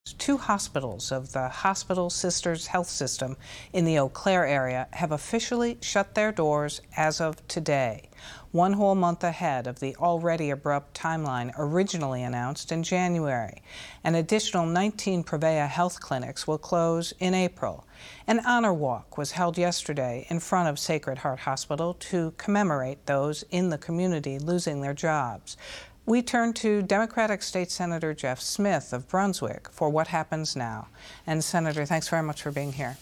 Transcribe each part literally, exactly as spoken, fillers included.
Two hospitals of the Hospital Sisters Health System in the Eau Claire area have officially shut their doors as of today, one whole month ahead of the already abrupt timeline originally announced in January. An additional nineteen Prevea health clinics will close in April. An honor walk was held yesterday in front of Sacred Heart Hospital to commemorate those in the community losing their jobs. We turn to Democratic State Senator Jeff Smith of Brunswick for what happens now. And Senator, thanks very much for being here.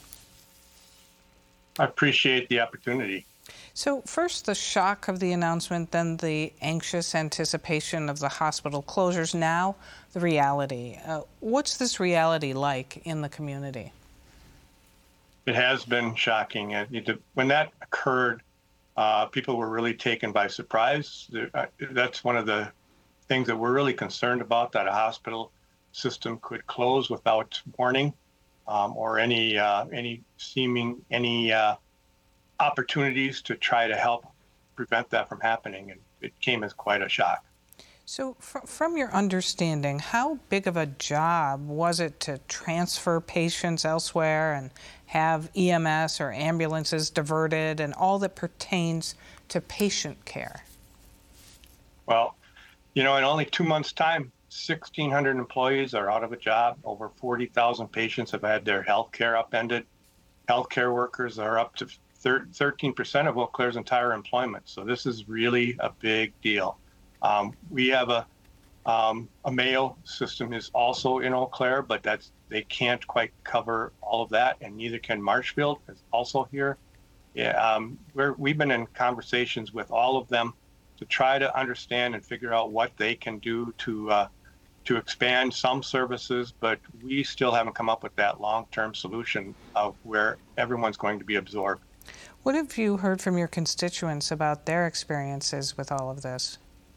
I appreciate the opportunity. So first the shock of the announcement, then the anxious anticipation of the hospital closures, now the reality. Uh, what's this reality like in the community? It has been shocking. When that occurred, uh, people were really taken by surprise. That's one of the things that we're really concerned about, that a hospital system could close without warning um, or any uh, any seeming any uh, opportunities to try to help prevent that from happening. And it came as quite a shock. So fr- from your understanding, how big of a job was it to transfer patients elsewhere and have E M S or ambulances diverted and all that pertains to patient care? Well, you know, in only two months' time, sixteen hundred employees are out of a job. Over forty thousand patients have had their health care upended. Healthcare workers are up to thirteen percent of Eau Claire's entire employment. So this is really a big deal. Um, we have a um, a Mayo system is also in Eau Claire, but that's they can't quite cover all of that, and neither can Marshfield, is also here. Yeah, um, we're, we've been in conversations with all of them to try to understand and figure out what they can do to uh, to expand some services, but we still haven't come up with that long-term solution of where everyone's going to be absorbed. What have you heard from your constituents about their experiences with all of this?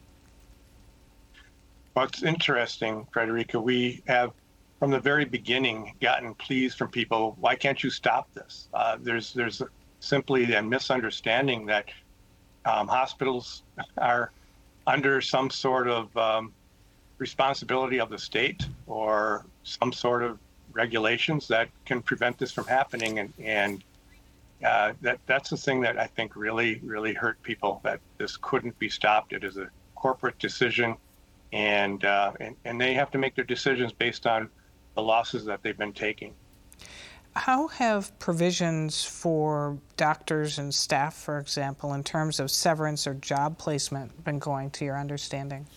Well, it's interesting, Frederica. We have, from the very beginning, gotten pleas from people, why can't you stop this? Uh, there's there's simply a misunderstanding that um, hospitals are under some sort of um, responsibility of the state or some sort of regulations that can prevent this from happening. And, and uh, that that's the thing that I think really, really hurt people, that this couldn't be stopped. It is a corporate decision. And, uh, and and they have to make their decisions based on the losses that they've been taking. How have provisions for doctors and staff, for example, in terms of severance or job placement been going, to your understanding?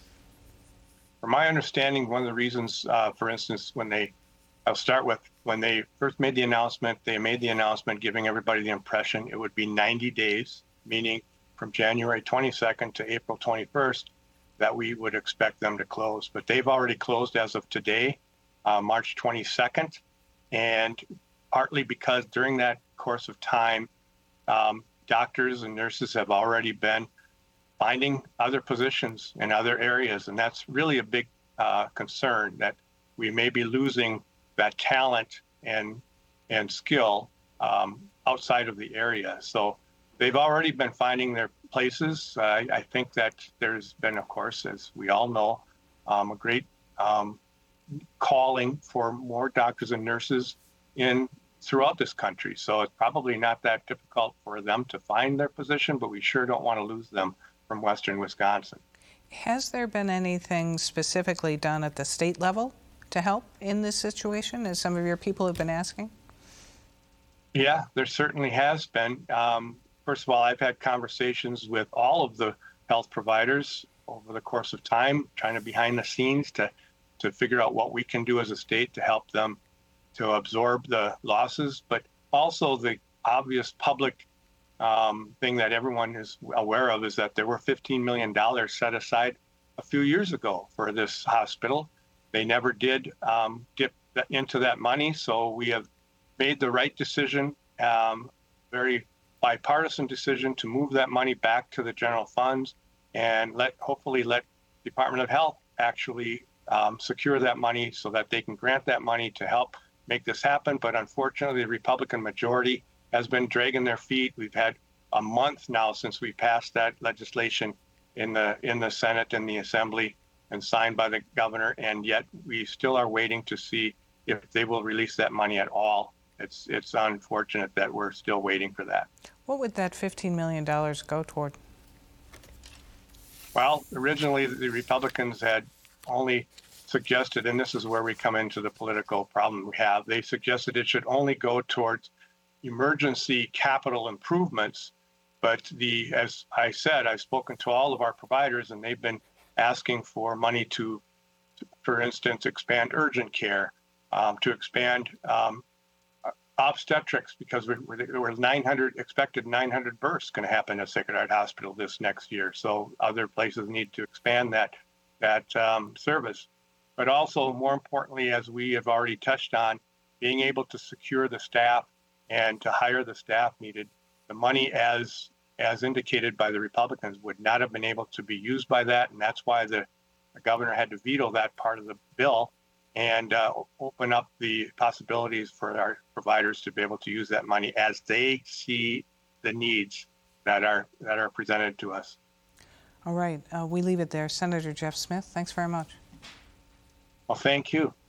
From my understanding, one of the reasons, uh, for instance, when they, I'll start with, when they first made the announcement, they made the announcement giving everybody the impression it would be ninety days, meaning from January twenty-second to April twenty-first, that we would expect them to close. But they've already closed as of today, uh, March twenty-second, and partly because during that course of time, um, doctors and nurses have already been finding other positions in other areas, and that's really a big uh, concern, that we may be losing that talent and and skill um, outside of the area. So they've already been finding their places. Uh, I, I think that there's been, of course, as we all know, um, a great um, calling for more doctors and nurses in throughout this country. So it's probably not that difficult for them to find their position, but we sure don't want to lose them from Western Wisconsin. Has there been anything specifically done at the state level to help in this situation, as some of your people have been asking? Yeah, there certainly has been. Um, First of all, I've had conversations with all of the health providers over the course of time, trying to behind the scenes to, to figure out what we can do as a state to help them to absorb the losses, but also the obvious public um, thing that everyone is aware of is that there were fifteen million dollars set aside a few years ago for this hospital. They never did um, dip into that money, so we have made the right decision, um, very bipartisan decision, to move that money back to the general funds and let hopefully let Department of Health actually um, secure that money so that they can grant that money to help make this happen. But unfortunately, the Republican majority has been dragging their feet. We've had a month now since we passed that legislation in the in the Senate and the Assembly, and signed by the governor, and yet we still are waiting to see if they will release that money at all. It's it's unfortunate that we're still waiting for that. What would that fifteen million dollars go toward? Well, originally the Republicans had only suggested, and this is where we come into the political problem we have, they suggested it should only go towards emergency capital improvements. But the, as I said, I've spoken to all of our providers, and they've been asking for money to, to for instance, expand urgent care, um, to expand um, obstetrics, because we're, we're, there were nine hundred expected nine hundred births going to happen at Sacred Heart Hospital this next year. So other places need to expand that that um, service. But also, more importantly, as we have already touched on, being able to secure the staff and to hire the staff needed. The money, as as indicated by the Republicans, would not have been able to be used by that, and that's why the, the governor had to veto that part of the bill and uh, open up the possibilities for our providers to be able to use that money as they see the needs that are that are presented to us. All right, uh, we leave it there. Senator Jeff Smith, thanks very much. Well, thank you.